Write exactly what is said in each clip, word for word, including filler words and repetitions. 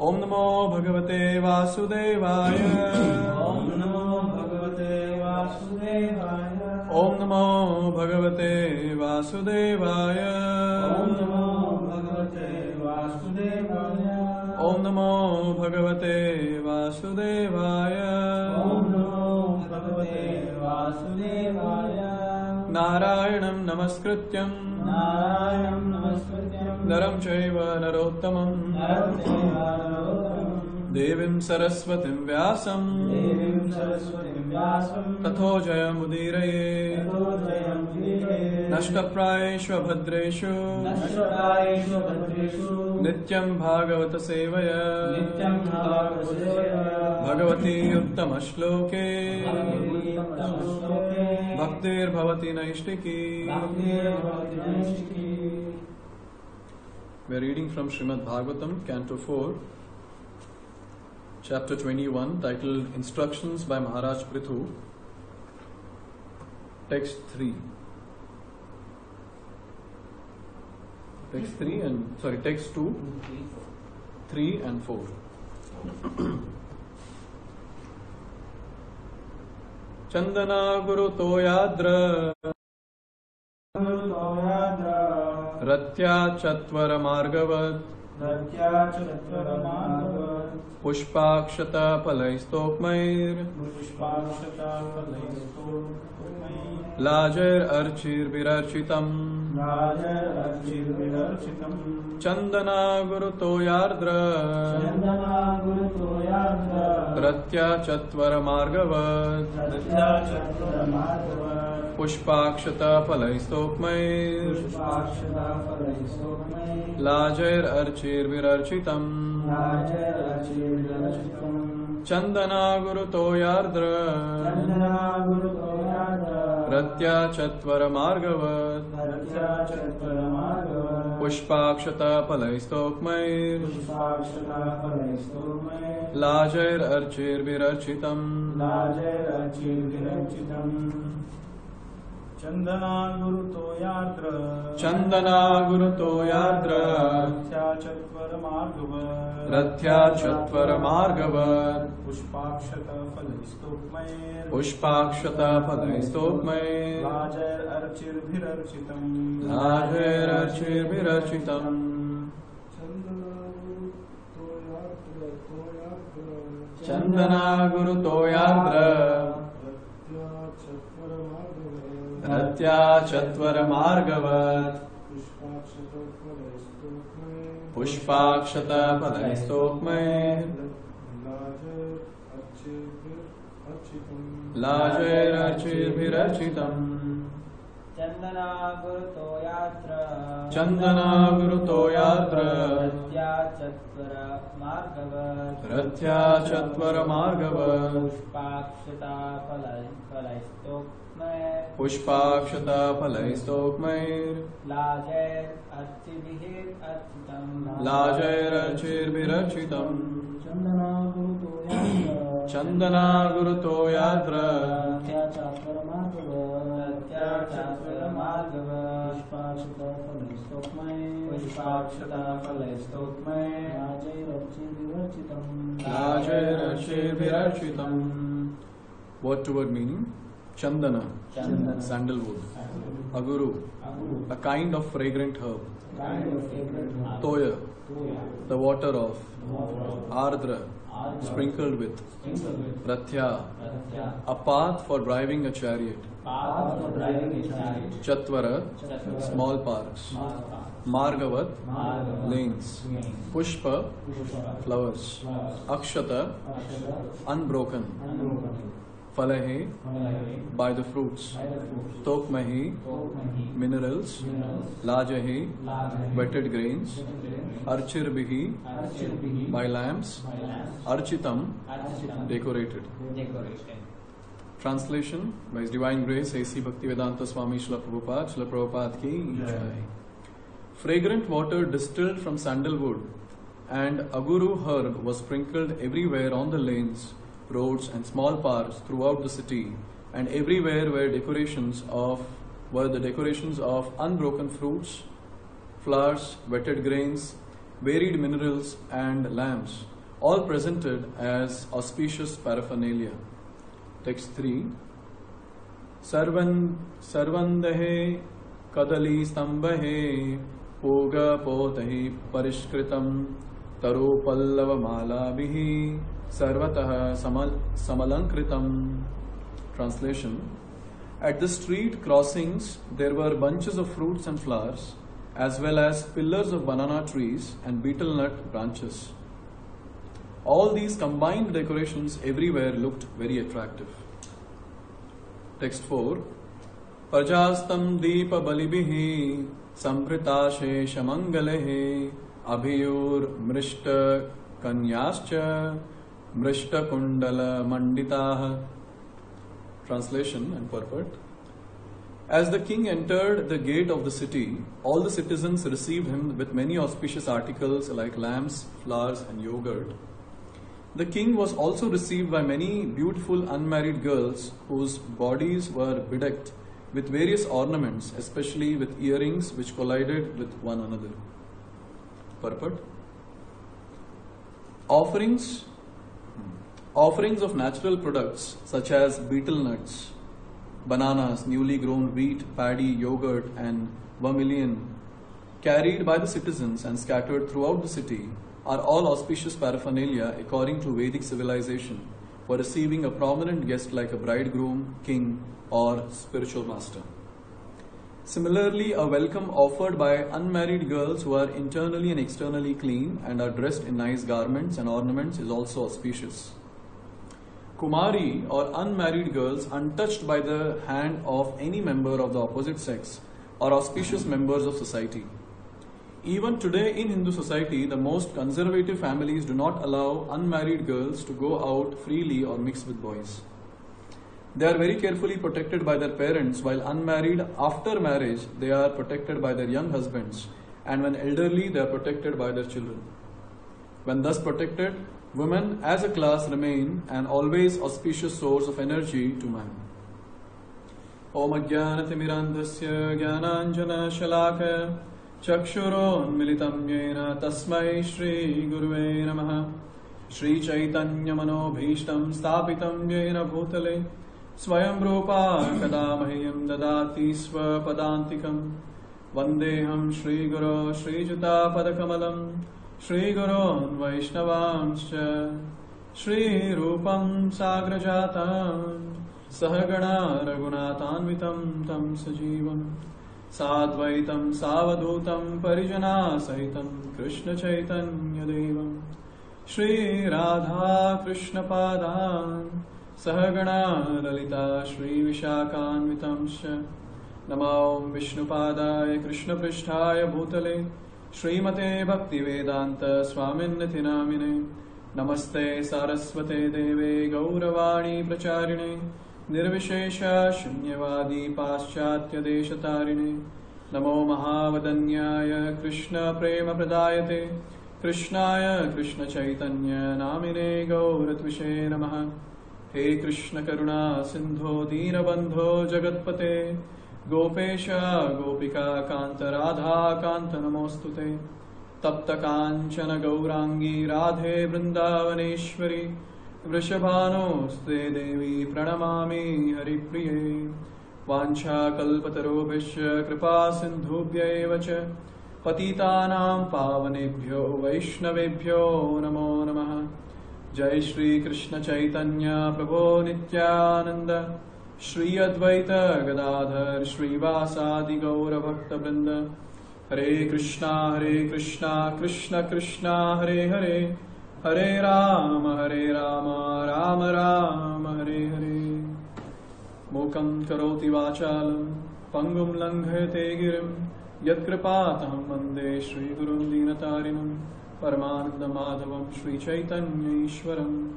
ओम नमो भगवते वासुदेवाय। ओम नमो भगवते वासुदेवाय। ओम नमो भगवते वासुदेवाय। ओम नमो भगवते वासुदेवाय। ओम नमो भगवते वासुदेवाय। ओम नमो भगवते वासुदेवाय। नारायणं नमस्कृत्यं नारायणं नमस्कृत्यं नरं चैव नरोत्तमं नरं चैव नरोत्तमं देवीं सरस्वतीं व्यासं देवीं सरस्वतीं व्यासं ततो जयमुदीरये। ततो जयमुदीरये। नष्टप्रायेषु भद्रेषु नष्टप्रायेषु भद्रेषु नित्यं भागवत सेवया नित्यं भागवतसेवया Bhagwati उत्तमश्लोके भगवतीत्तमश्लोके भक्तिर्भवति नैष्टिकी। भक्तिर्भवति नैष्टिकी। We are reading from Srimad Bhagavatam, Canto four, Chapter twenty-one, titled Instructions by Maharaj Prithu, Text three. Text three and, sorry, Text two, three and four. Chandana Guru Toyadra Ratya Chatvara Margavat रत्या चत्वरमार्गवत् Pushpakshata Palaistokmair पुष्पाक्षता फलैस्तोमयि Lajar Archir Virarchitam राजरचिर्विरचितम् Chandana Guru Toyardra Chandana गुरुतोयार्द्र Ratya Chatvara Margavat रत्या चत्वरमार्गवत् Pushpakshata Palaistokmair पुष्पाक्षता फलैस्तोमयि Lajar Archir Virarchitam राजरचिर्विरचितम् Chandana Guru Toyardra Chandana गुरुतोयार्द्र Ratya Chatvara Margavat रत्या चत्वरमार्गवत् Pushpakshata Palaistokmair पुष्पाक्षता फलैस्तोमयि Lajar Archir Virarchitam राजरचिर्विरचितम् Chandana गुरुतोयार्द्र Chandana Guru Toyardra रत्या चत्वरमार्गवत् Ratya Chatvara Margavat पुष्पाक्षत फलैस्तोमयि Pushpakshata Palaistokmair राजर्चिर्भिरर्चितम् Lajar Archir Virarchitam Chandana Guru Toyardra Ratya Chatvara Margavat Pushpakshata Palaistokmair Lajar Archir Virarchitam Chandana गुरुतोयात्र Chandana Guru Toyadra रत्या चत्वर मार्गवत् Ratya Chatvara Margavat पुष्पाक्षता फलै फलैस्तोक्मय Pushpakshata Palaistokmair लाजैर् अर्चिभिः अर्चितम् Lajar Archir Virarchitam Chandana गुरुतोयार्द्र Chandana Guru Toyadra रत्या चत्वरमार्गवत् रत्या चत्वर मार्गवत् पुष्पाक्षत फलैस्तोमयि पुष्पाक्षता फलैस्तोक्मय राजैरचिर्विरचितम् Lajar Archir Virarchitam. Word to word meaning? Chandana, Chandana. sandalwood. Aguru, a kind of fragrant herb. Toya, the water of. Ardra, sprinkled with. Rathya, a path for driving a chariot. Chatvara, small parks. Margavat, lanes. Pushpa, flowers. Akshata, unbroken. Falahe, by the fruits. Tokmahi, minerals. Lajahi, wetted grains. Archirbihi, by lamps. Architam, decorated. Translation by His Divine Grace A C Bhaktivedanta Swami Srila Prabhupada, Srila Prabhupada ki jai. Fragrant water distilled from sandalwood and aguru herb was sprinkled everywhere on the lanes, roads and small parks throughout the city, and everywhere were decorations of were the decorations of unbroken fruits, flowers, wetted grains, varied minerals, and lamps, all presented as auspicious paraphernalia. Text three. Sarvan Sarvandahe Kadali Stambhahe Poga Potahi Parishkritam Taro Pallava Malabhihi Sarvataha Samal Samalankritam. Translation. At the street crossings there were bunches of fruits and flowers, as well as pillars of banana trees and betel nut branches. All these combined decorations everywhere looked very attractive. Text four. Prajastam Deepa Balibhihi Sampritashe Shamangalehe Abhiyur Mrishta Kanyascha Mrishta Kundala Manditaha. Translation and purport. As the king entered the gate of the city, all the citizens received him with many auspicious articles like lamps, flowers, and yogurt. The king was also received by many beautiful unmarried girls whose bodies were bedecked with various ornaments, especially with earrings which collided with one another. Purport. Offerings Offerings of natural products such as betel nuts, bananas, newly grown wheat, paddy, yogurt, and vermilion, carried by the citizens and scattered throughout the city, are all auspicious paraphernalia according to Vedic civilization for receiving a prominent guest like a bridegroom, king, or spiritual master. Similarly, a welcome offered by unmarried girls who are internally and externally clean and are dressed in nice garments and ornaments is also auspicious. Kumari or unmarried girls untouched by the hand of any member of the opposite sex are auspicious members of society. Even today in Hindu society, the most conservative families do not allow unmarried girls to go out freely or mix with boys. They are very carefully protected by their parents, while unmarried after marriage they are protected by their young husbands, and when elderly they are protected by their children. When thus protected, women as a class remain an always auspicious source of energy to man. Om Ajnanatimirandhasya Jnananjana Shalakaya Chakshuronmilitam Yena Tasmai Shri Guruve Namaha. Shri Chaitanya Manobhishtam Stapitam Yena Bhutale Swayam Rupa Kadamahyam Dadati Swapadantikam Vandeham Shri Guru Shri Juta Padakamalam Shri Gurun Vaishnavanscha Shri Rupam Sagrajatam Sahagana Raghunatanvitam Tam Sajivam Sadvaitam Savadutam Parijana Sahitam Krishna Chaitanya Devam Shri Radha Krishna Padan Sahagana Lalita Shri Vishakhanvitamscha Namo Vishnupadaya Krishna Pristhaya Bhutale Srimate Bhaktivedanta Swaminiti Namine Namaste Saraswate Deve Gauravani Pracharine Nirvishesha Shunyavadi Paschatya Deshatarine Namo Mahavadanyaya Krishna Prema Pradayate Krishnaya Krishna Chaitanya Namine Gauratvishe Namaha. He Krishna Karuna Sindho Deenabandho Jagatpate Gopesha Gopika Kanta Radha Kanta Namostute Tapta Kanchana Gaurangi Radhe Vrindavaneshwari Vrishabhanuste Devi Pranamami Haripriye Vancha Kalpatarobhishya Kripa Sindhubhya Vacha Patitanam Pavanebhyo Vaishnavebhyo Namo Namaha. Jai Shri Krishna Chaitanya Prabhu Nityananda Shri Advaita Gadadhar Shri Vasadi Gaura Bhakta Vrinda. Hare Krishna Hare Krishna Krishna Krishna Hare Hare Hare Rama Hare Rama Rama Rama Hare Hare. Mukam karoti vachalam pangum langhayate girim yat kripataham vande Shri Gurum Deenatarinam Paramananda Madhavam Shri Chaitanya Ishwaram.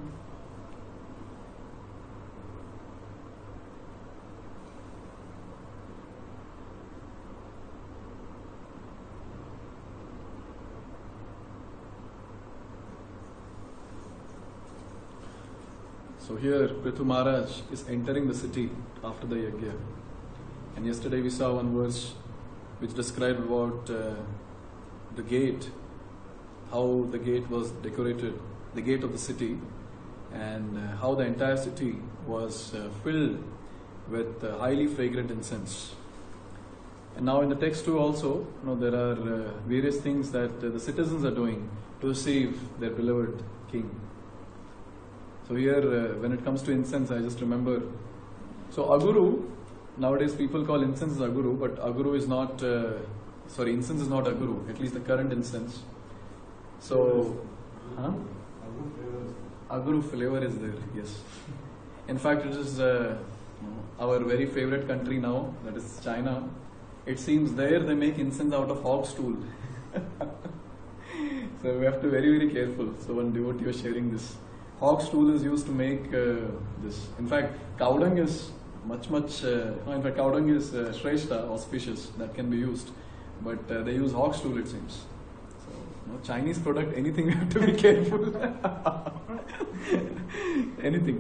So here Prithu Maharaj is entering the city after the yajna. And yesterday we saw one verse which described about uh, the gate how the gate was decorated, the gate of the city, and uh, how the entire city was uh, filled with uh, highly fragrant incense. And now in the text too also, you know, there are uh, various things that uh, the citizens are doing to receive their beloved king. So here, uh, when it comes to incense, I just remember. So aguru, nowadays people call incense aguru, but aguru is not, uh, sorry, incense is not aguru, at least the current incense. So, huh? Aguru flavor is there, yes. In fact, it is uh, our very favorite country now, that is China. It seems there they make incense out of hog stool. So we have to be very, very careful. So one devotee was sharing this. Hog stool is used to make uh, this. In fact, cow dung is much, much, uh, no, in fact, cow dung is uh, shrestha, auspicious, that can be used. But uh, they use hog stool, it seems. So, you know, Chinese product, anything we have to be careful. Anything.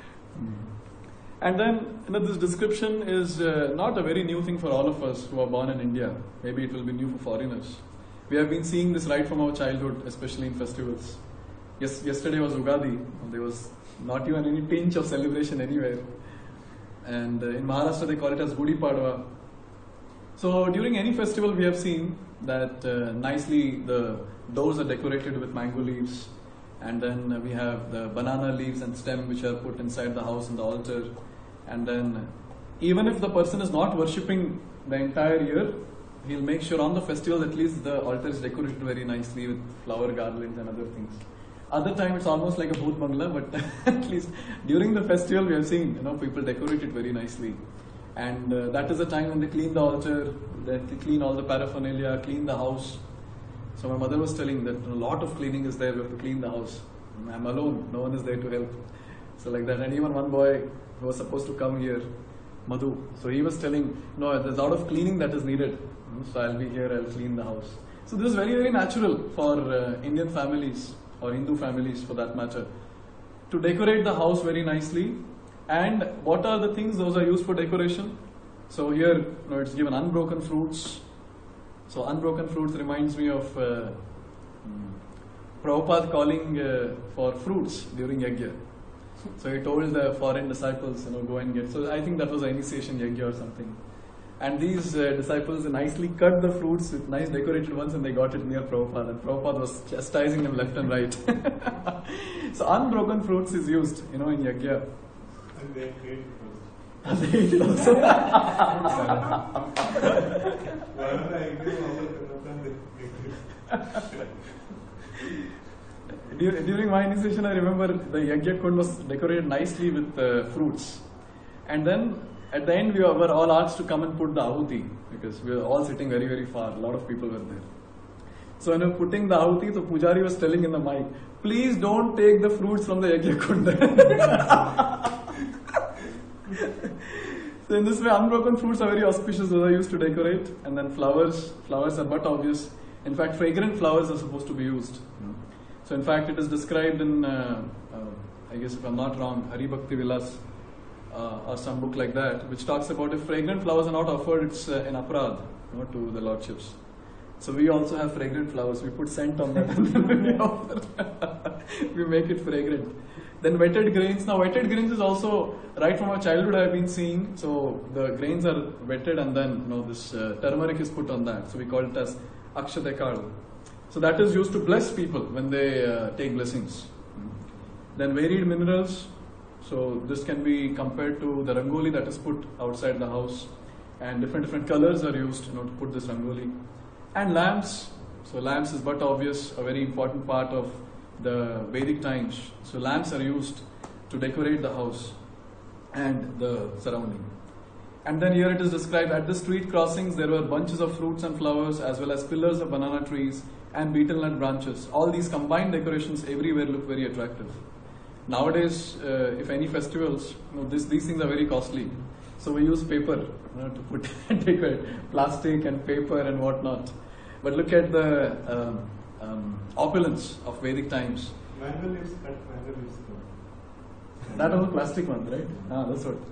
And then, you know, this description is uh, not a very new thing for all of us who are born in India. Maybe it will be new for foreigners. We have been seeing this right from our childhood, especially in festivals. Yes, yesterday was Ugadi. There was not even any pinch of celebration anywhere. And uh, in Maharashtra they call it as Gudi Padwa. So during any festival we have seen that uh, nicely the doors are decorated with mango leaves. And then uh, we have the banana leaves and stem which are put inside the house and the altar. And then even if the person is not worshipping the entire year, he'll make sure on the festival at least the altar is decorated very nicely with flower garlands and other things. Other time it's almost like a bhoot bangla, but at least during the festival we have seen, you know, people decorate it very nicely. And uh, that is the time when they clean the altar, they clean all the paraphernalia, clean the house. So my mother was telling that a lot of cleaning is there, we have to clean the house. I'm alone, no one is there to help. So like that, and even one boy who was supposed to come here, Madhu, so he was telling, no, there's a lot of cleaning that is needed. So I'll be here, I'll clean the house. So this is very, very natural for uh, Indian families or Hindu families for that matter, to decorate the house very nicely. And what are the things those are used for decoration? So here, you know, it's given unbroken fruits. So unbroken fruits reminds me of uh, Prabhupada calling uh, for fruits during Yajna. So he told the foreign disciples, you know, go and get. So I think that was an initiation Yajna or something. And these uh, disciples nicely cut the fruits with nice decorated ones and they got it near Prabhupada. And Prabhupada was chastising them left and right. So unbroken fruits is used, you know, in Yajna. And they ate it And they ate it also. Dur- During my initiation, I remember the Yajna Kund was decorated nicely with uh, fruits. And then at the end, we were all asked to come and put the ahuti because we were all sitting very, very far. A lot of people were there. So when we were putting the ahuti, the Pujari was telling in the mic, please don't take the fruits from the Yajna Kund. So in this way, unbroken fruits are very auspicious. Those are used to decorate. And then flowers. Flowers are but obvious. In fact, fragrant flowers are supposed to be used. So in fact, it is described in, uh, uh, I guess if I'm not wrong, Hari Bhakti Vilas, uh, or some book like that, which talks about if fragrant flowers are not offered, it's uh, an aparad, you know, to the lordships. So we also have fragrant flowers. We put scent on that and then we offer. We make it fragrant. Then wetted grains. Now wetted grains is also, right from our childhood I have been seeing. So the grains are wetted and then, you know, this uh, turmeric is put on that. So we call it as Akshadekal. So that is used to bless people when they uh, take blessings. Then varied minerals. So this can be compared to the rangoli that is put outside the house. And different different colors are used, you know, to put this rangoli. And lamps. So lamps is but obvious, a very important part of the Vedic times. So lamps are used to decorate the house and the surrounding. And then here it is described, at the street crossings there were bunches of fruits and flowers as well as pillars of banana trees and betel nut branches. All these combined decorations everywhere look very attractive. Nowadays, uh, if any festivals, you know, this, these things are very costly. So we use paper, you know, to put decorate, plastic and paper and whatnot. But look at the um, um, opulence of Vedic times. Mango leaves cut, mango leaves cut. That was a plastic one, right? Ah, that's what.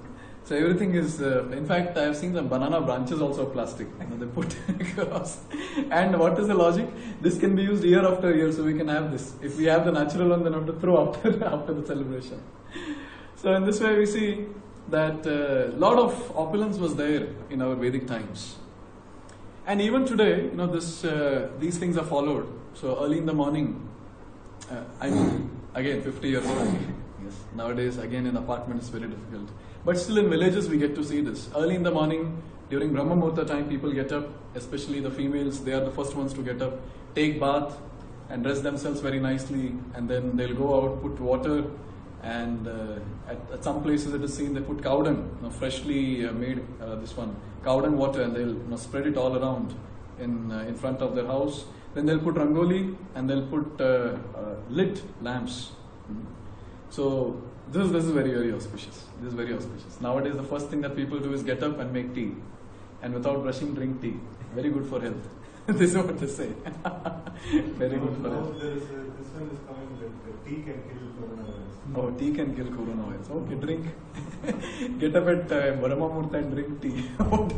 So everything is, uh, in fact, I have seen some banana branches also plastic. You know, they put across. And what is the logic? This can be used year after year, so we can have this. If we have the natural one, then we have to throw after after the celebration. So in this way, we see that a uh, lot of opulence was there in our Vedic times. And even today, you know, this uh, these things are followed. So early in the morning, uh, I mean, again, fifty years back. Yes. Nowadays, again, in apartment it's very difficult. But still in villages we get to see this. Early in the morning, during Brahma Muhurta time, people get up, especially the females, they are the first ones to get up, take bath and dress themselves very nicely, and then they'll go out, put water, and uh, at, at some places it is seen they put cow dung, you know, freshly uh, made uh, this one, cow dung water, and they'll you know, spread it all around in, uh, in front of their house. Then they'll put rangoli and they'll put uh, uh, lit lamps. Mm. So this, this is very, very auspicious. This is very auspicious. Nowadays, the first thing that people do is get up and make tea. And without brushing, drink tea. Very good for health. This is what they say. Very good for Now health. there is a, this one is coming that uh, tea can kill coronavirus. Oh, tea can kill coronavirus. Okay, drink. Get up at uh, Brahma Muhurta and drink tea.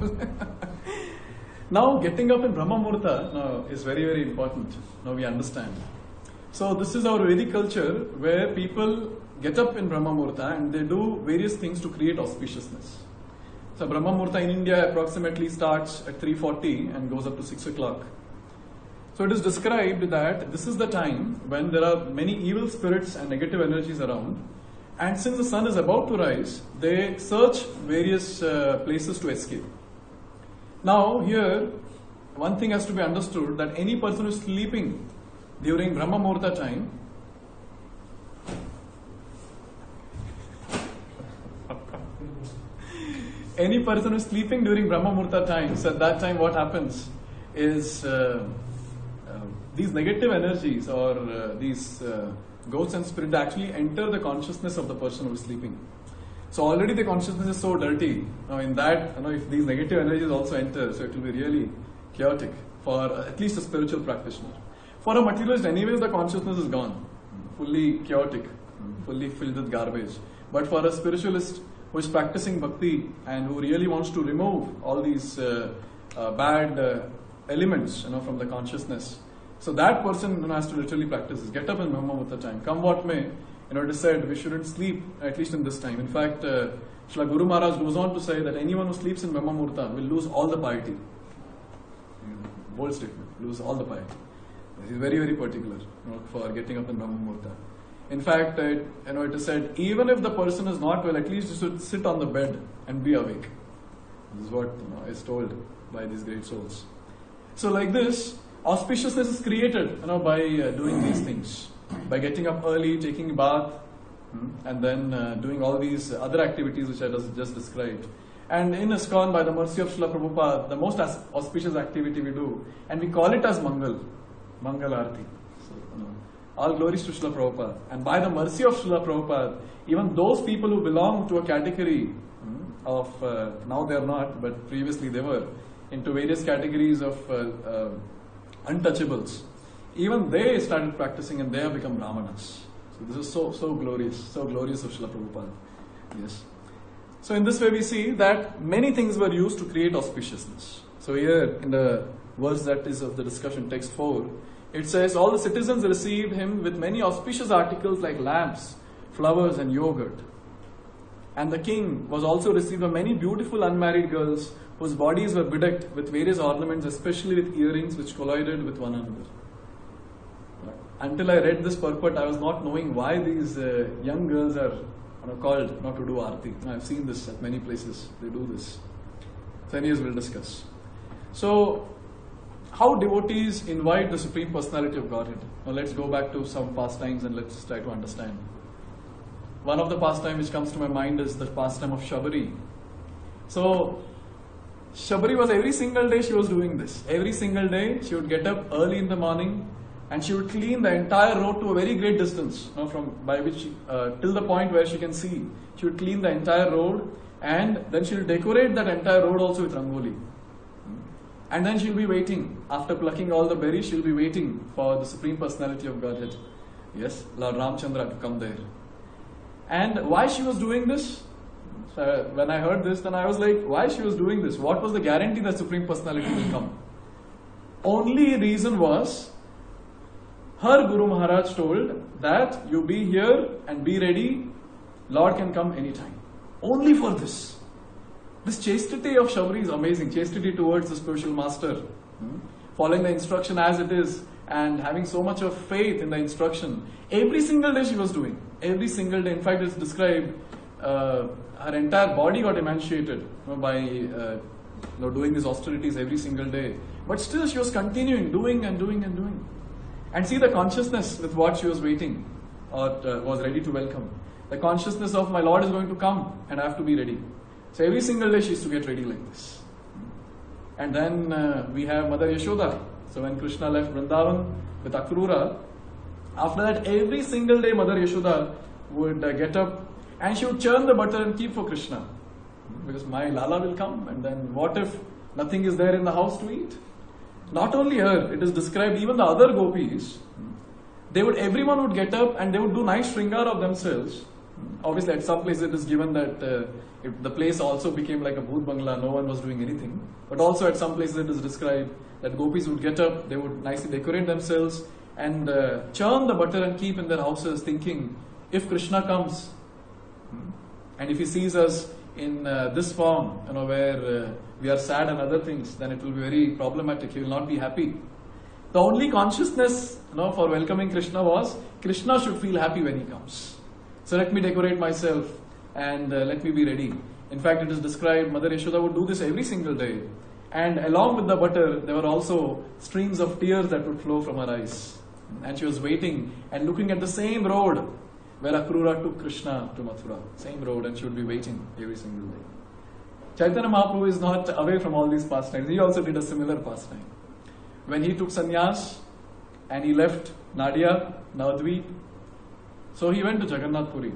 Now, getting up in Brahma Muhurta now, is very, very important. Now we understand. So this is our Vedic culture where people get up in Brahma Muhurta and they do various things to create auspiciousness. So Brahma Muhurta in India approximately starts at three forty and goes up to six o'clock. So it is described that this is the time when there are many evil spirits and negative energies around, and since the sun is about to rise, they search various uh, places to escape. Now here, one thing has to be understood, that any person who is sleeping during Brahma Muhurta time, any person who is sleeping during Brahma Muhurta time, so at that time what happens is uh, uh, these negative energies or uh, these uh, ghosts and spirits actually enter the consciousness of the person who is sleeping. So already the consciousness is so dirty. Now in that, you know, if these negative energies also enter, so it will be really chaotic for uh, at least a spiritual practitioner. For a materialist, anyways, the consciousness is gone, fully chaotic, fully filled with garbage. But for a spiritualist who is practicing bhakti and who really wants to remove all these uh, uh, bad uh, elements, you know, from the consciousness, so that person, you know, has to literally practice this. Get up in Brahma Muhurta time. Come what may, you know, it is said we shouldn't sleep at least in this time. In fact, uh, Srila Guru Maharaj goes on to say that anyone who sleeps in Brahma Muhurta will lose all the piety. Bold statement, lose all the piety. He is very, very particular, you know, for getting up in Brahma Muhurta. In fact, it, you know, it is said, even if the person is not well, at least you should sit on the bed and be awake. This is what, you know, is told by these great souls. So like this, auspiciousness is created, you know, by uh, doing these things. By getting up early, taking a bath, hmm, and then uh, doing all these other activities which I just described. And in ISKCON, by the mercy of Srila Prabhupada, the most auspicious activity we do, and we call it as Mangal, Mangal Arati. So, you know, all glories to Srila Prabhupada. And by the mercy of Srila Prabhupada, even those people who belong to a category hmm, of, uh, now they are not, but previously they were, into various categories of uh, uh, untouchables, even they started practicing and they have become Brahmanas. So this is so, so glorious, so glorious of Srila Prabhupada. Yes. So in this way we see that many things were used to create auspiciousness. So here in the verse that is of the discussion, text four, it says, all the citizens received him with many auspicious articles like lamps, flowers and yogurt. And the king was also received by many beautiful unmarried girls whose bodies were bedecked with various ornaments, especially with earrings which collided with one another. Until I read this purport, I was not knowing why these uh, young girls are, you know, called not to do arti. I have seen this at many places. They do this. So anyways, we'll discuss. So, how devotees invite the Supreme Personality of Godhead? Now let's go back to some pastimes and let's try to understand. One of the pastimes which comes to my mind is the pastime of Shabari. So, Shabari was every single day she was doing this. Every single day she would get up early in the morning and she would clean the entire road to a very great distance, you know, from by which she, uh, till the point where she can see. She would clean the entire road and then she will decorate that entire road also with rangoli. And then she will be waiting. After plucking all the berries, she will be waiting for the Supreme Personality of Godhead. Yes, Lord Ramchandra to come there. And why she was doing this? uh, when I heard this, then I was like, why she was doing this? What was the guarantee that Supreme Personality will come? Only reason was, her Guru Maharaj told that you be here and be ready, Lord can come anytime. Only for this. This chastity of Shabri is amazing. Chastity towards the spiritual master. Hmm? Following the instruction as it is and having so much of faith in the instruction. Every single day she was doing. Every single day. In fact, it's described, uh, her entire body got emaciated, you know, by uh, you know, doing these austerities every single day. But still she was continuing, doing and doing and doing. And see the consciousness with what she was waiting or uh, was ready to welcome. The consciousness of my Lord is going to come and I have to be ready. So every single day she used to get ready like this. And then uh, we have Mother Yashoda. So when Krishna left Vrindavan with Akrura, after that every single day Mother Yashoda would uh, get up and she would churn the butter and keep for Krishna. Because my Lala will come, and then what if nothing is there in the house to eat? Not only her, it is described even the other gopis, they would, everyone would get up and they would do nice shringar of themselves. Obviously at some place it is given that uh, if the place also became like a bhoot bangla, no one was doing anything. But also at some places it is described that gopis would get up, they would nicely decorate themselves and uh, churn the butter and keep in their houses, thinking, if Krishna comes and if he sees us in uh, this form, you know, where uh, we are sad and other things, then it will be very problematic. He will not be happy. The only consciousness, you know, for welcoming Krishna was, Krishna should feel happy when he comes. So let me decorate myself and uh, let me be ready. In fact, it is described, Mother Yashoda would do this every single day. And along with the butter, there were also streams of tears that would flow from her eyes. And she was waiting and looking at the same road where Akrura took Krishna to Mathura. Same road, and she would be waiting every single day. Chaitanya Mahaprabhu is not away from all these pastimes. He also did a similar pastime. When he took sannyas and he left Nadia, Navadvip, so he went to Jagannath Puri.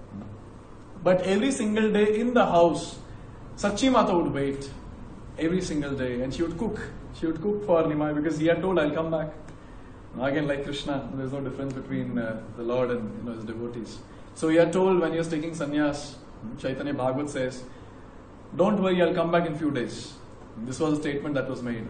But every single day in the house, Sachi Mata would wait every single day and she would cook. She would cook for Nimai because he had told, I'll come back. Again, like Krishna, there's no difference between uh, the Lord and, you know, his devotees. So he had told when he was taking sannyas, Chaitanya Bhagavat says, don't worry, I'll come back in few days. This was a statement that was made.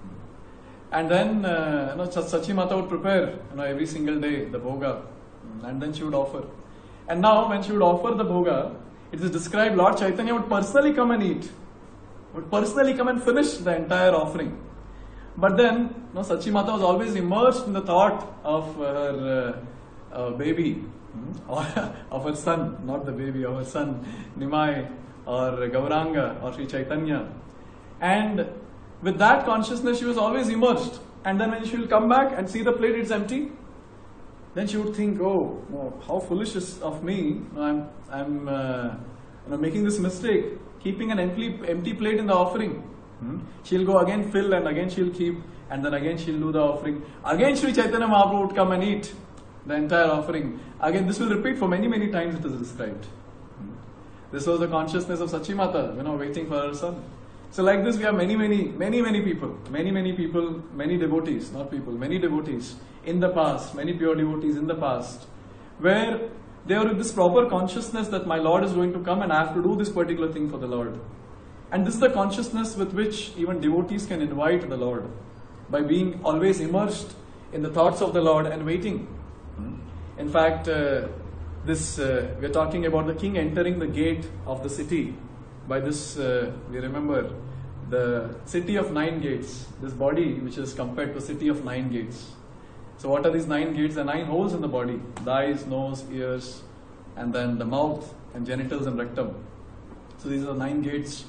And then uh, you know, Sachi Mata would prepare, you know, every single day the bhoga, and then she would offer. And now when she would offer the bhoga, it is described Lord Chaitanya would personally come and eat, would personally come and finish the entire offering. But then, you know, Sachi Mata was always immersed in the thought of her uh, uh, baby, or of her son, not the baby, of her son, Nimai, or Gauranga, or Sri Chaitanya. And with that consciousness, she was always immersed. And then when she will come back and see the plate is empty, then she would think, oh, no, how foolish is of me. No, I'm, I'm uh, you know, making this mistake, keeping an empty, empty plate in the offering. Hmm? She'll go again fill and again she'll keep and then again she'll do the offering. Again Sri Chaitanya Mahaprabhu would come and eat the entire offering. Again this will repeat for many many times it is described. Hmm? This was the consciousness of Sachi Mata, you know, waiting for her son. So like this we have many many many many people, many many people, many devotees, not people, many devotees in the past, many pure devotees in the past, where they are with this proper consciousness that my Lord is going to come and I have to do this particular thing for the Lord. And this is the consciousness with which even devotees can invite the Lord, by being always immersed in the thoughts of the Lord and waiting. In fact, uh, this uh, we are talking about the king entering the gate of the city. By this, uh, we remember the city of nine gates, this body which is compared to a city of nine gates. So what are these nine gates? The nine holes in the body, the eyes, nose, ears, and then the mouth and genitals and rectum. So these are the nine gates.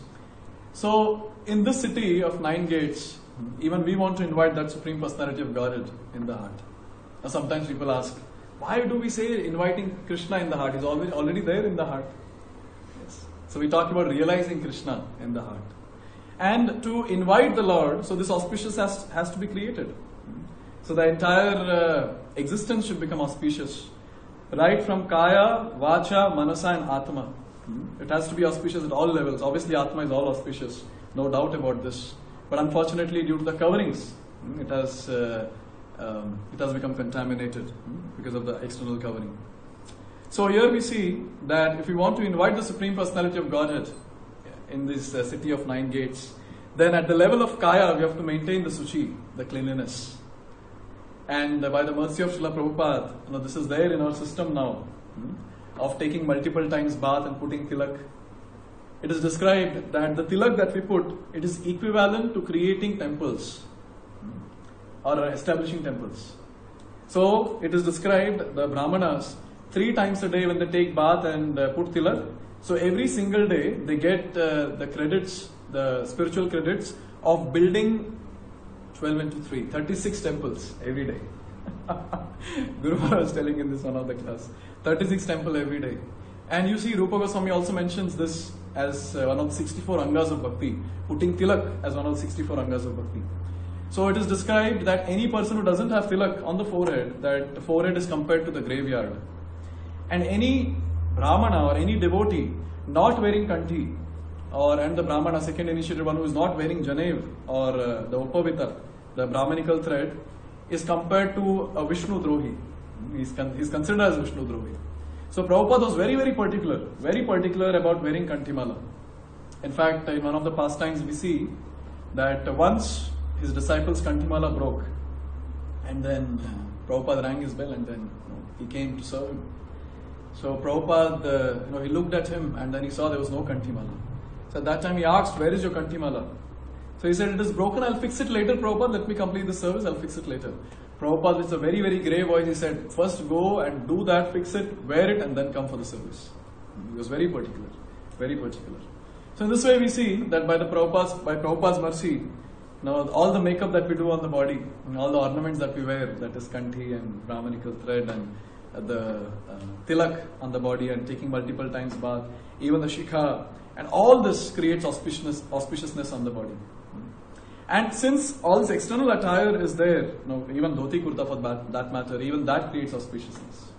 So, in this city of nine gates, even we want to invite that Supreme Personality of Godhead in the heart. Now, sometimes people ask, why do we say inviting Krishna in the heart? He's already, already there in the heart. Yes. So, we talk about realizing Krishna in the heart. And to invite the Lord, so this auspicious has, has to be created. So, the entire uh, existence should become auspicious. Right from Kaya, Vacha, Manasa and Atma. It has to be auspicious at all levels. Obviously, Atma is all auspicious, no doubt about this. But unfortunately, due to the coverings, it has uh, um, it has become contaminated because of the external covering. So here we see that if we want to invite the Supreme Personality of Godhead in this uh, city of nine gates, then at the level of Kaya, we have to maintain the Suchi, the cleanliness. And uh, by the mercy of Srila Prabhupada, you know, this is there in our system now, hmm, of taking multiple times bath and putting tilak. It is described that the tilak that we put, it is equivalent to creating temples, hmm, or establishing temples. So it is described, the Brahmanas, three times a day when they take bath and uh, put tilak, so every single day they get uh, the credits, the spiritual credits of building twelve into three, thirty-six temples every day. Guru Maharaj was telling in this one of the class, thirty-six temple every day. And you see Rupa Goswami also mentions this as uh, one of the sixty-four angas of bhakti, putting tilak as one of the sixty-four angas of bhakti. So it is described that any person who doesn't have tilak on the forehead, that the forehead is compared to the graveyard. And any Brahmana or any devotee not wearing kanthi, or and the Brahmana, second initiated one who is not wearing janev or uh, the upavita, the Brahmanical thread, is compared to a Vishnu Drohi. He's, con- he's considered as Vishnu Drohi. So Prabhupada was very, very particular, very particular about wearing kanthimala. In fact, in one of the pastimes we see that once his disciples' kanthimala broke, and then uh, Prabhupada rang his bell, and then you know, he came to serve him. So Prabhupada, uh, you know, he looked at him, and then he saw there was no kanthimala. So at that time he asked, "Where is your kanthimala?" So he said, "It is broken, I'll fix it later, Prabhupada, let me complete the service, I'll fix it later." Prabhupada, with a very, very grave voice, he said, "First go and do that, fix it, wear it, and then come for the service." He was very particular, very particular. So in this way we see that by the Prabhupada's, by Prabhupada's mercy, now all the makeup that we do on the body, and all the ornaments that we wear, that is kanthi and Brahmanical thread and uh, the uh, tilak on the body and taking multiple times bath, even the shikha, and all this creates auspiciousness, auspiciousness on the body. And since all this external attire is there, you know, even dhoti kurta for that, that matter, even that creates auspiciousness.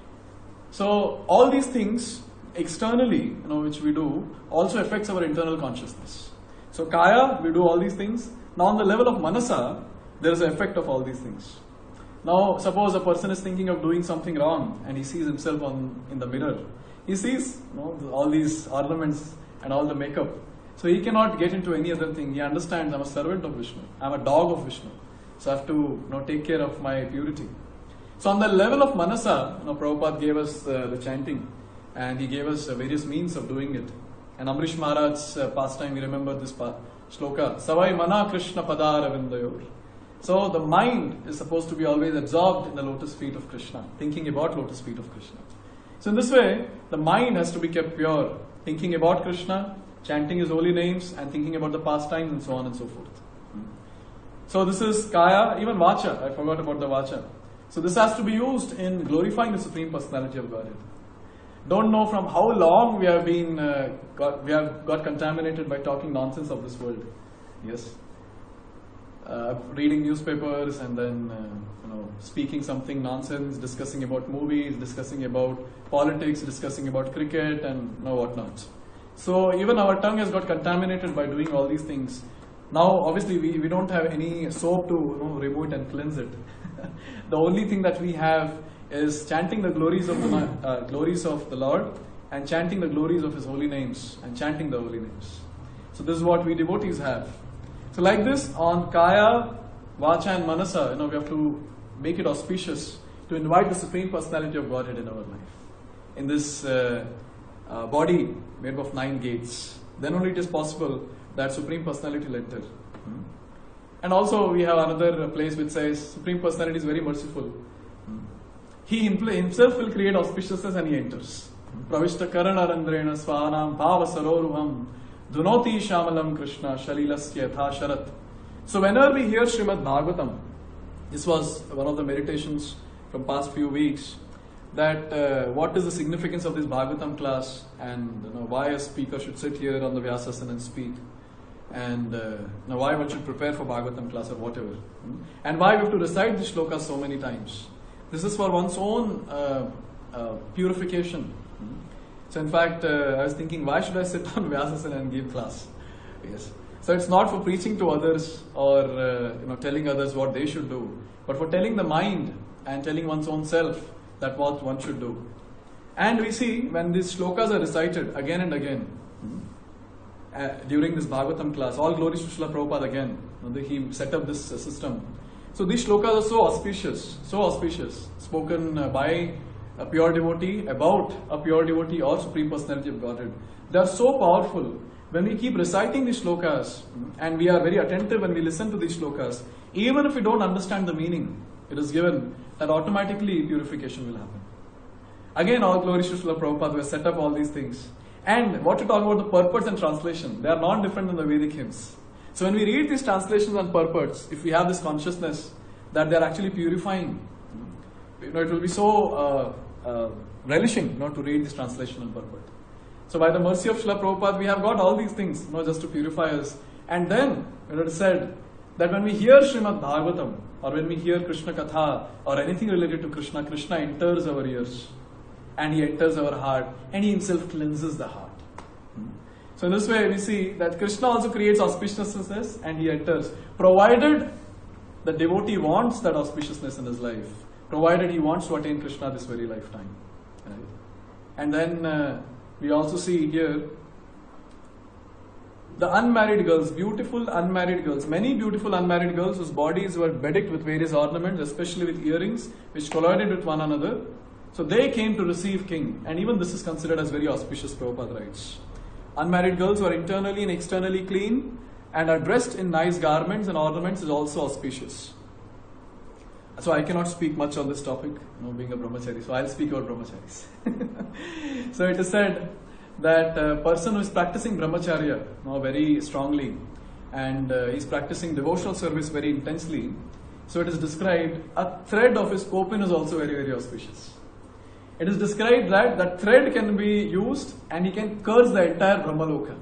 So all these things externally, you know, which we do, also affects our internal consciousness. So kaya, we do all these things. Now on the level of manasa, there is an effect of all these things. Now suppose a person is thinking of doing something wrong and he sees himself on in the mirror. He sees, you know, all these ornaments and all the makeup. So he cannot get into any other thing. He understands, I'm a servant of Vishnu. I'm a dog of Vishnu. So I have to, you know, take care of my purity. So on the level of manasa, you know, Prabhupada gave us uh, the chanting, and he gave us uh, various means of doing it. And Amrish Maharaj's uh, pastime, we remember this pa- shloka, Savai mana Krishna padara vindayor. So the mind is supposed to be always absorbed in the lotus feet of Krishna, thinking about lotus feet of Krishna. So in this way, the mind has to be kept pure, thinking about Krishna, chanting his holy names, and thinking about the pastimes and so on and so forth. So this is kaya, even vacha. I forgot about the vacha. So this has to be used in glorifying the Supreme Personality of Godhead. Don't know from how long we have been uh, got, we have got contaminated by talking nonsense of this world. Yes, uh, reading newspapers and then uh, you know speaking something nonsense, discussing about movies, discussing about politics, discussing about cricket and you know whatnot. So even our tongue has got contaminated by doing all these things. Now obviously we, we don't have any soap to you know, remove it and cleanse it. The only thing that we have is chanting the glories of the uh, glories of the Lord and chanting the glories of His holy names and chanting the holy names. So this is what we devotees have. So like this on Kaya, Vacha and Manasa, you know, we have to make it auspicious to invite the Supreme Personality of Godhead in our life. In this uh, uh, body made of nine gates, then only it is possible that Supreme Personality will enter. Hmm. And also we have another place which says Supreme Personality is very merciful. Hmm. He himself will create auspiciousness and he enters. Pravishta karanarandrena svanam bhava saroruham dhunoti shamalam Krishna shalilasya tha sharat. So whenever we hear Srimad Bhagavatam, this was one of the meditations from past few weeks, that uh, what is the significance of this Bhagavatam class and you know, why a speaker should sit here on the Vyasasana and speak, and uh, you know, why one should prepare for Bhagavatam class or whatever, hmm? and why we have to recite the shlokas so many times. This is for one's own uh, uh, purification. Hmm? So in fact, uh, I was thinking, why should I sit on Vyasasana and give class? Yes. So it's not for preaching to others or uh, you know telling others what they should do, but for telling the mind and telling one's own self that what one should do. And we see when these shlokas are recited again and again uh, during this Bhagavatam class, all glories to Srila Prabhupada again. You know, he set up this uh, system. So these shlokas are so auspicious, so auspicious, spoken uh, by a pure devotee, about a pure devotee or Supreme Personality of Godhead. They are so powerful. When we keep reciting these shlokas and we are very attentive when we listen to these shlokas, even if we don't understand the meaning, it is given that automatically purification will happen. Again, all glories to Srila Prabhupada who has set up all these things. And what to talk about the purports and translation, they are not different than the Vedic hymns. So when we read these translations and purports, if we have this consciousness that they are actually purifying, you know, it will be so uh, uh, relishing, you know, to read this translation and purport. So by the mercy of Srila Prabhupada, we have got all these things, you know, just to purify us. And then, you know, it is said that when we hear Srimad Bhagavatam, or when we hear Krishna Katha, or anything related to Krishna, Krishna enters our ears, and he enters our heart, and he himself cleanses the heart. So in this way, we see that Krishna also creates auspiciousness, and he enters, provided the devotee wants that auspiciousness in his life, provided he wants to attain Krishna this very lifetime. Right? And then uh, we also see here the unmarried girls, beautiful unmarried girls, many beautiful unmarried girls whose bodies were bedecked with various ornaments, especially with earrings, which collided with one another. So they came to receive king, and even this is considered as very auspicious, Prabhupada writes. Unmarried girls who are internally and externally clean and are dressed in nice garments and ornaments is also auspicious. So I cannot speak much on this topic, you know, being a brahmachari, so I'll speak about brahmacharis. So it is said that a person who is practicing brahmacharya, you know, very strongly, and uh, he is practicing devotional service very intensely, so it is described, a thread of his kopin is also very, very auspicious. It is described that that thread can be used and he can curse the entire Brahmaloka.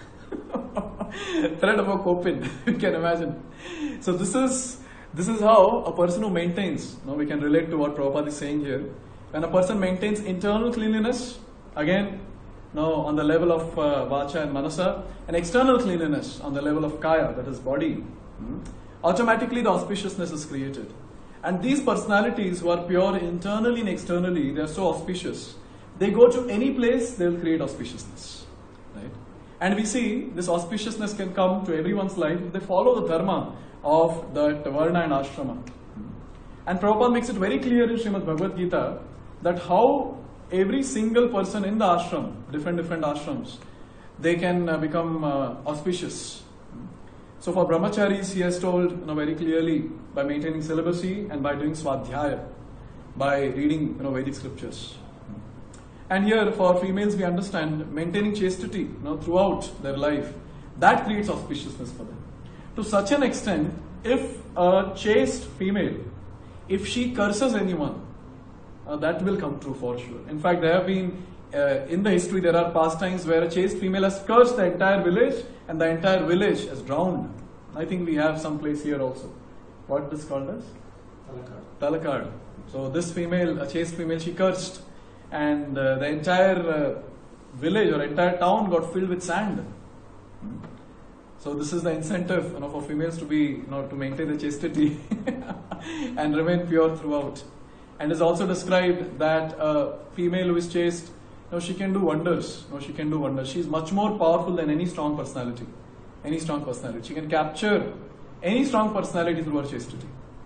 Thread of a kopin, you can imagine. So this is this is how a person who maintains, you know, we can relate to what Prabhupada is saying here. When a person maintains internal cleanliness, again, you know, on the level of uh, Vacha and Manasa, and external cleanliness on the level of Kaya, that is body, hmm, automatically the auspiciousness is created. And these personalities who are pure internally and externally, they are so auspicious. They go to any place, they will create auspiciousness. Right? And we see this auspiciousness can come to everyone's life if they follow the dharma of that Varna and Ashrama. And Prabhupada makes it very clear in Srimad Bhagavad Gita that how every single person in the ashram, different different ashrams, they can uh, become uh, auspicious. So for brahmacharis, he has told, you know, very clearly, by maintaining celibacy and by doing swadhyaya, by reading, you know, Vedic scriptures. And here for females, we understand maintaining chastity, you know, throughout their life, that creates auspiciousness for them. To such an extent, if a chaste female, if she curses anyone, uh, that will come true for sure. In fact, there have been, uh, in the history, there are pastimes where a chaste female has cursed the entire village and the entire village has drowned. I think we have some place here also. What is called as? Talakad. Talakad. So this female, a chaste female, she cursed, and uh, the entire uh, village or entire town got filled with sand. Hmm. So this is the incentive, you know, for females to be, you know, to maintain the chastity and remain pure throughout. And it's also described that a female who is chaste, you know, she can do wonders. You know, she can do wonders. She is much more powerful than any strong personality. Any strong personality. She can capture any strong personality through her chastity.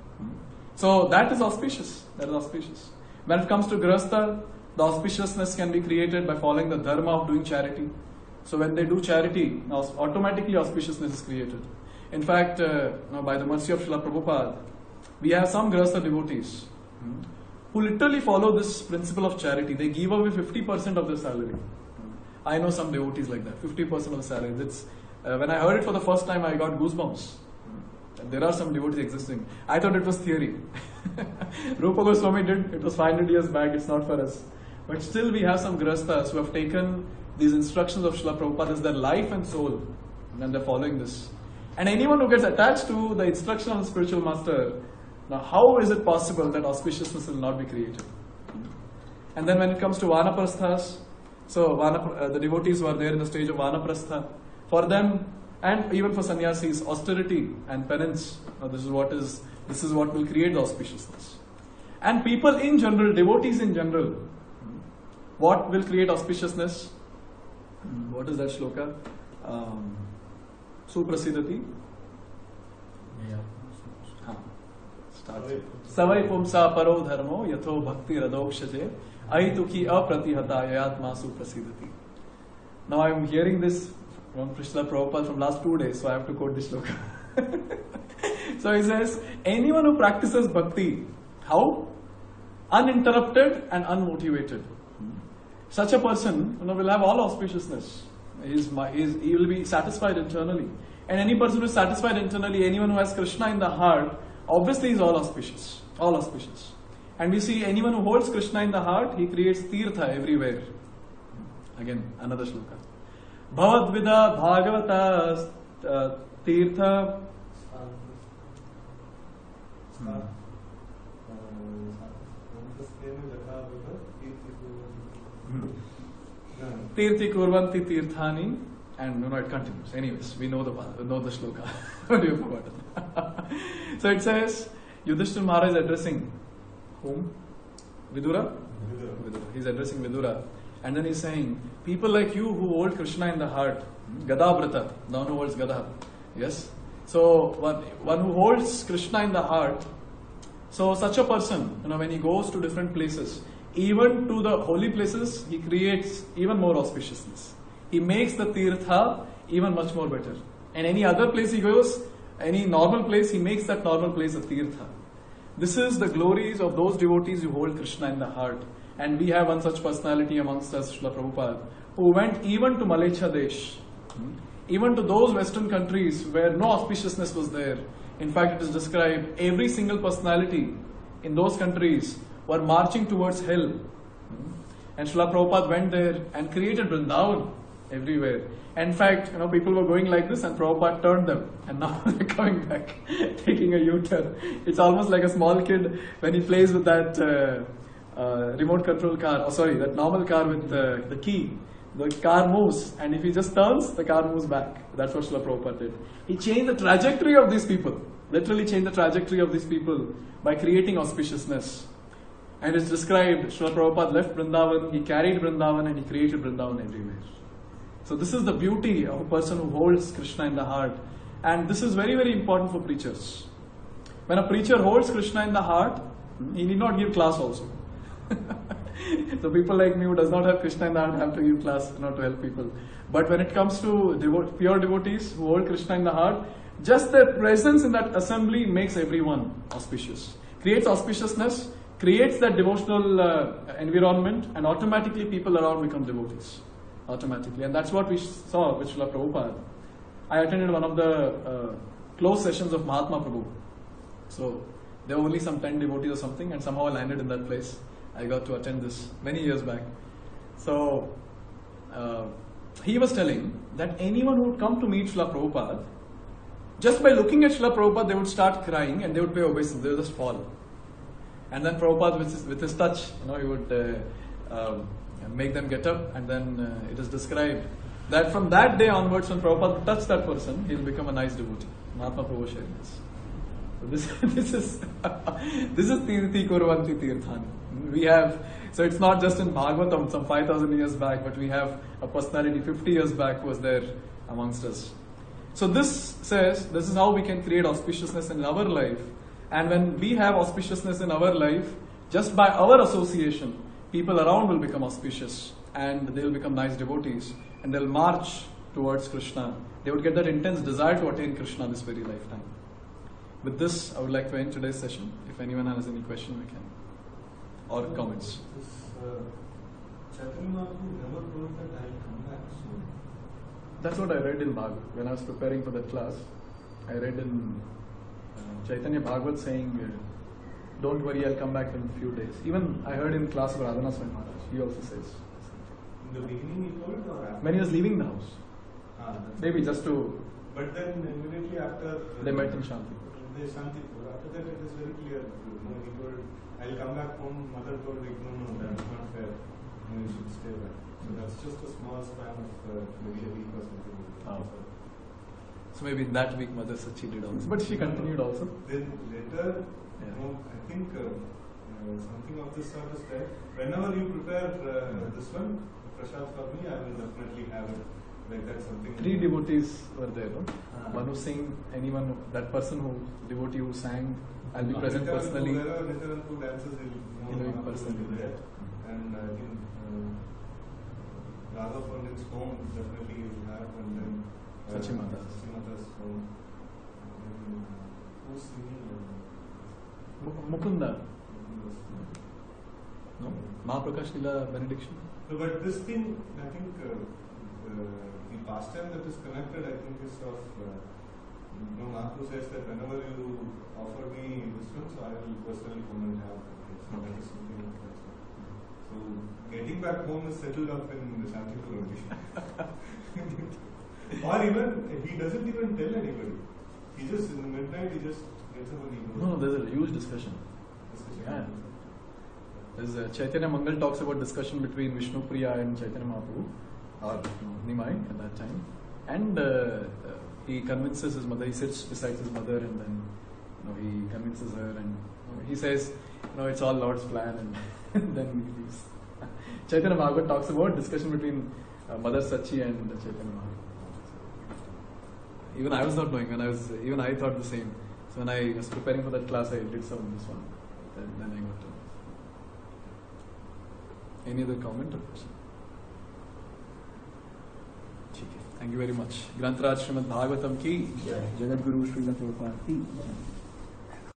So that is auspicious. That is auspicious. When it comes to Grihastha, the auspiciousness can be created by following the dharma of doing charity. So when they do charity, automatically auspiciousness is created. In fact, uh, you know, by the mercy of Srila Prabhupada, we have some Grihastha devotees hmm, who literally follow this principle of charity. They give away fifty percent of their salary. I know some devotees like that, fifty percent of the salary. It's, uh, when I heard it for the first time, I got goosebumps. There are some devotees existing. I thought it was theory. Rupa Goswami did, it was five hundred years back, it's not for us. But still we have some Grihasthas who have taken these instructions of Srila Prabhupada as their life and soul, and they're following this. And anyone who gets attached to the instruction of the spiritual master, now how is it possible that auspiciousness will not be created? And then when it comes to Vanaprasthas, so Vanap- uh, the devotees who are there in the stage of Vanaprastha, for them, and even for sannyasis, austerity and penance, uh, this is what is this is what will create the auspiciousness. And people in general, devotees in general, What will create auspiciousness? Hmm, What is that shloka? Um, Suprasidati. हाँ, start से. Savai pumsa paro dharmo yatho bhakti radokshate aituki apratihataya yatma suprasidati. Now I am hearing this from Srila Prabhupada from last two days, so I have to quote this shloka. So he says, anyone who practices bhakti, how? Uninterrupted and unmotivated. Such a person, you know, will have all auspiciousness. He, is, he, is, he will be satisfied internally. And any person who is satisfied internally, anyone who has Krishna in the heart, obviously is all auspicious. All auspicious. And we see anyone who holds Krishna in the heart, he creates tirtha everywhere. Again, another shloka. Bhavadvida bhagavata uh, tirtha. Hmm. Tirthi kurvanti tirthani, and you know it continues. Anyways, we know the know the shloka, but we have forgotten. So it says, Yudhishthira Maharaj is addressing whom? Vidura? Vidura. Vidura. He's addressing Vidura, and then he's saying, people like you who hold Krishna in the heart, Gadabrata, the one who holds Gada, yes. So one one who holds Krishna in the heart. So such a person, you know, when he goes to different places, even to the holy places, he creates even more auspiciousness. He makes the tirtha even much more better. And any other place he goes, any normal place, he makes that normal place a tirtha. This is the glories of those devotees who hold Krishna in the heart. And we have one such personality amongst us, Srila Prabhupada, who went even to Malecha Desh, even to those Western countries where no auspiciousness was there. In fact, it is described, every single personality in those countries were marching towards hell. And Srila Prabhupada went there and created Vrindavan everywhere. In fact, you know, people were going like this and Prabhupada turned them. And now they're coming back, taking a U-turn. It's almost like a small kid when he plays with that uh, uh, remote control car, or sorry, that normal car with uh, the key. The car moves, and if he just turns, the car moves back. That's what Srila Prabhupada did. He changed the trajectory of these people. Literally changed the trajectory of these people by creating auspiciousness. And it's described, Srila Prabhupada left Vrindavan, he carried Vrindavan, and he created Vrindavan everywhere. So this is the beauty of a person who holds Krishna in the heart. And this is very, very important for preachers. When a preacher holds Krishna in the heart, he need not give class also. So people like me who does not have Krishna in the heart have to give class, not to help people. But when it comes to devo- pure devotees who hold Krishna in the heart, just their presence in that assembly makes everyone auspicious. Creates auspiciousness, creates that devotional uh, environment, and automatically people around become devotees. Automatically. And that's what we saw with Srila Prabhupada. I attended one of the uh, close sessions of Mahatma Prabhu. So there were only some ten devotees or something, and somehow I landed in that place. I got to attend this many years back. So uh, he was telling that anyone who would come to meet Srila Prabhupada, just by looking at Srila Prabhupada, they would start crying and they would pay obeisance. They would just fall. And then Prabhupada, with his, with his touch, you know, he would uh, um, make them get up, and then uh, it is described that from that day onwards, when Prabhupada would touch that person, he will become a nice devotee. Mahatma Prabhu was sharing this. So this, this is this is Tirthi Kurvanti Tirthani. We have, so it's not just in Bhagavatam some five thousand years back, but we have a personality fifty years back who was there amongst us. So this says, this is how we can create auspiciousness in our life. And when we have auspiciousness in our life, just by our association, people around will become auspicious and they will become nice devotees and they'll march towards Krishna. They would get that intense desire to attain Krishna this very lifetime. With this, I would like to end today's session. If anyone has any question, we can. Or comments. This uh, Chaitanya Mahaprabhu never told that I will come back soon. That's what I read in Bhagavad. When I was preparing for that class, I read in uh, Chaitanya Bhagavad saying, uh, don't worry, I'll come back in a few days. Even I heard in class of Radhana Swami Maharaj, he also says. In the beginning he told or after? When he was leaving the house. Ah, that's Maybe just to... But then immediately after... They met in Shantipur. They Shantipur. After that it is very clear. You know, he told, I'll come back home. Mother told, like, no, no, that's not fair. No, you should stay back. So that's just a small span of uh, maybe a week or something. Oh. So maybe in that week Mother Sachi did also. But she continued also. Then later, Yeah. you know, I think uh, uh, uh, something of this sort is there. Whenever you prepare uh, this one, Prashad for me, I will definitely have it. Like that something. Three devotees were there, no? Ah. One who sang, anyone, that person who, devotee who sang, I'll be present Nityanand personally. Wherever Nityanand Poo dances, he'll He'll be know personally there. there. And I think uh, Radha Pandit's home definitely will have, and then uh, Sachimata's. Sachimata's home. And then, uh, who's singing? Uh, Mu- Mukunda, Mukunda's home. no? Mahaprakash Lila benediction. No, but this thing, I think uh, uh, the pastime that is connected, I think, is of. Uh, you know, Mahaprabhu says that whenever you offer me this one, so I will personally come and have it. So that is something like that. So getting back home is settled up in the Shantipur only. Or even, he doesn't even tell anybody. He just, in the midnight, he just gets up and he goes. No, no, there's a huge discussion. Yeah. There's a Chaitanya Mangal talks about discussion between Vishnu Priya and Chaitanya Mahaprabhu, or you know, Nimai at that time. And uh, uh, he convinces his mother, he sits beside his mother and then you know, he convinces her and you know, he says, you know, it's all Lord's plan and then he leaves. Chaitanya Mahaprabhu talks about discussion between uh, Mother Sachi and Chaitanya Mahaprabhu. Even I was not knowing, when I was, even I thought the same. So when I was preparing for that class, I did some of this one. Then, then I got to know. Any other comment or question? Thank you very much. Granth Raj Srimad Bhagavatam ki Jagat Guru Srila Prabhupada ki